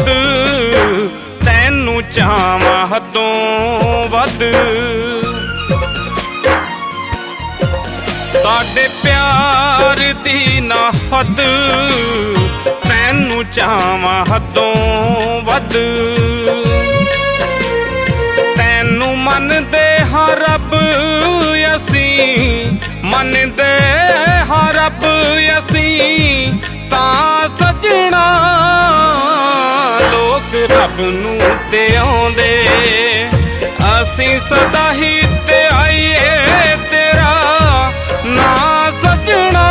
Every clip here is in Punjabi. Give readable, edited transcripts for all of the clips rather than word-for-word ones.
ਵੱਧ, ਤੈਨੂੰ ਚਾਹਵਾਂ ਹੱਦੋਂ ਵੱਧ। ਸਾਡੇ ਪਿਆਰ ਦੀ ਨਾ ਹੱਦ, ਤੈਨੂੰ ਚਾਹਵਾਂ ਹੱਦੋਂ ਵੱਧ। ਤੈਨੂੰ ਮੰਨਦੇ ਹਾਂ ਰੱਬ ਅਸੀਂ, ਮੰਨਦੇ ਹਾਂ ਰੱਬ ਅਸੀਂ ਤਾਂ ਸਜਣਾ। ਲੋਕ ਰੱਬ ਨੂੰ ਤੇ ਆਉਂਦੇ, ਅਸੀਂ ਸਦਾ ਹੀ ਤੇ ਆਈਏ ਤੇਰਾ ਨਾ ਸਜਣਾ।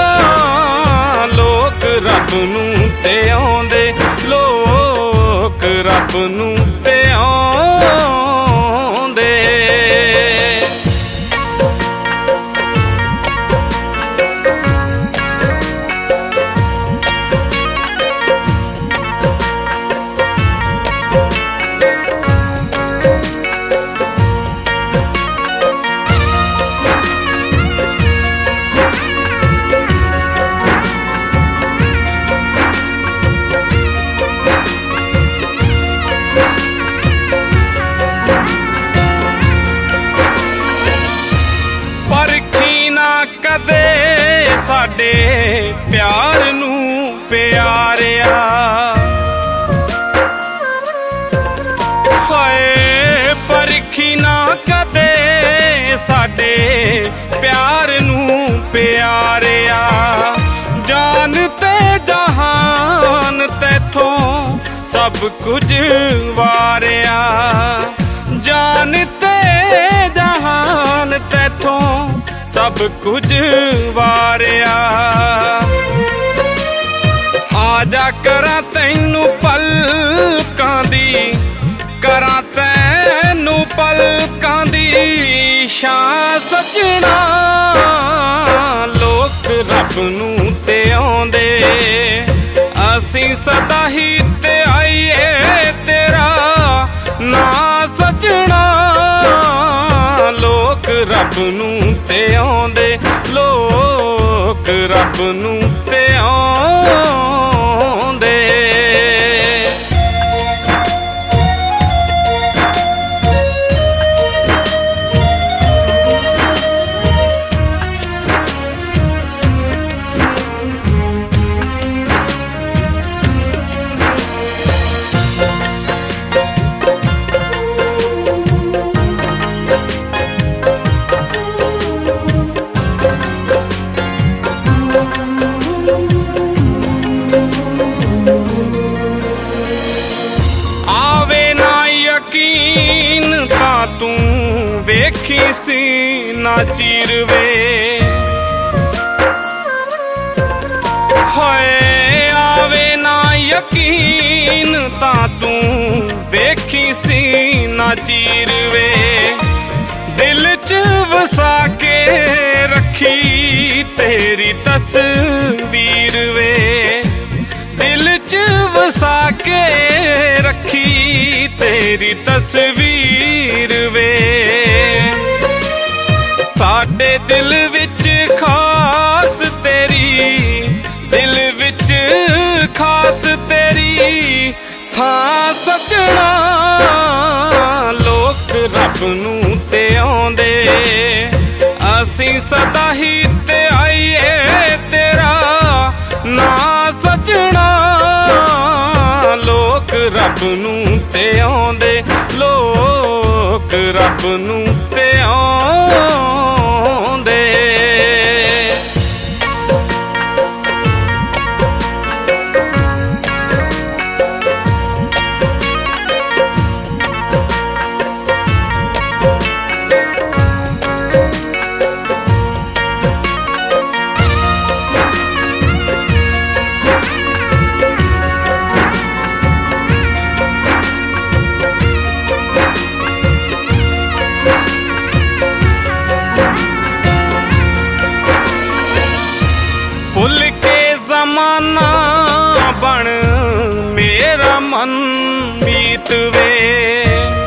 ਲੋਕ ਰੱਬ ਨੂੰ ਤੇ ਆਉਂਦੇ, ਲੋਕ ਰੱਬ ਨੂੰ ਤੇ ਆਉਂਦੇ। ਸਾਡੇ ਪਿਆਰ ਨੂੰ ਪਿਆਰਿਆ, ਹਾਏ ਪਰਖੀ ਨਾ ਕਦੇ ਸਾਡੇ ਪਿਆਰ ਨੂੰ ਪਿਆਰਿਆ। ਜਾਨ ਤੇ ਜਹਾਨ ਤੈਥੋਂ ਸਭ ਕੁਝ ਵਾਰਿਆ, ਜਾਨ ਤੇ ਜਹਾਨ ਤੈਥੋਂ ਸਭ ਕੁਝ ਵਾਰਿਆ। ਆ ਜਾ ਕਰਾਂ ਤੈਨੂੰ ਪਲਕਾਂ ਦੀ, ਕਰਾਂ ਤੈਨੂੰ ਪਲਕਾਂ ਦੀ ਛਾਂ ਸਜਣਾ। ਲੋਕ ਰੱਬ ਨੂੰ ਤੇ ਆਉਂਦੇ, ਅਸੀਂ ਸਦਾ ਹੀ ਤੇ ਆਈਏ ਤੇਰਾ ਨਾ ਸਜਣਾ। ਲੋਕ ਰੱਬ ਨੂੰ ਤੇ ਆਉਂਦੇ, ਲੋਕ ਰੱਬ ਨੂੰ ਤੇ ਆਉਂਦੇ। ਯਕੀਨ ਤਾਂ ਤੂੰ ਵੇਖੀ ਸੀ ਨਾ ਚੀਰਵੇ, ਹਾਏ ਆਵੇ ਨਾ ਯਕੀਨ ਤਾਂ ਤੂੰ ਵੇਖੀ ਸੀ ਨਾ ਚੀਰਵੇ। ਦਿਲ 'ਚ ਵਸਾ ਕੇ ਰੱਖੀ ਤੇਰੀ ਤਸਵੀਰ ਵੇ, ਦਿਲ 'ਚ ਵਸਾ ਕੇ ਰੱਖੀ ਤੇਰੀ ਤਸਵੀਰ ਵੇ। ਸਾਡੇ ਦਿਲ ਵਿੱਚ ਖਾਸ ਤੇਰੀ, ਦਿਲ ਵਿੱਚ ਖਾਸ ਤੇਰੀ ਥਾਂ ਸਜਣਾ। ਲੋਕ ਰੱਬ ਨੂੰ ਤੇ ਆਉਂਦੇ, ਅਸੀਂ ਸਦਾ ਹੀ ਤੇ ਆਈਏ ਤੇਰਾ ਨਾ ਸਜਣਾ। ਲੋਕ ਰੱਬ ਨੂੰ ਤੇ ਆਉਂਦੇ, ਲੋਕ ਰੱਬ ਨੂੰ ਤੇ ਆਉਂਦੇ। ਭੁੱਲ ਕੇ ਜ਼ਮਾਨਾ ਬਣ ਮੇਰਾ ਮਨ ਮੀਤ ਵੇ,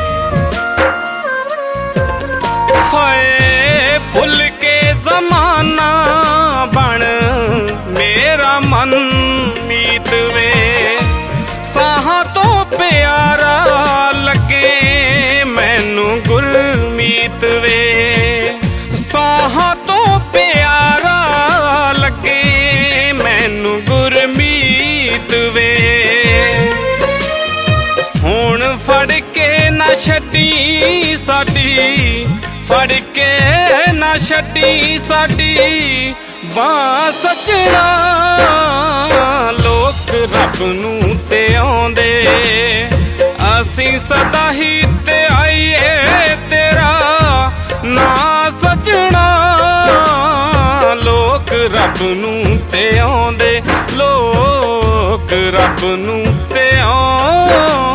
ਹਾਏ ਭੁੱਲ ਕੇ ਜ਼ਮਾਨਾ ਬਣ ਮੇਰਾ ਮਨ ਮੀਤ ਵੇ। ਸਾਹਾਂ ਤੋਂ ਫੜ ਕੇ ਨਾ ਛੱਡੀ ਸਾਡੀ ਬਾਂਹ ਸੱਜਣਾ। ਲੋਕ ਰੱਬ ਨੂੰ ਤੇ ਆਉਂਦੇ, ਅਸੀਂ ਸਦਾ ਹੀ ਤੇ ਆਈਏ ਤੇਰਾ ਨਾਂ ਸੱਜਣਾ। ਲੋਕ ਰੱਬ ਨੂੰ ਤੇ ਆਉਂਦੇ, ਲੋਕ ਰੱਬ ਨੂੰ ਤੇ ਆਉਂਦੇ।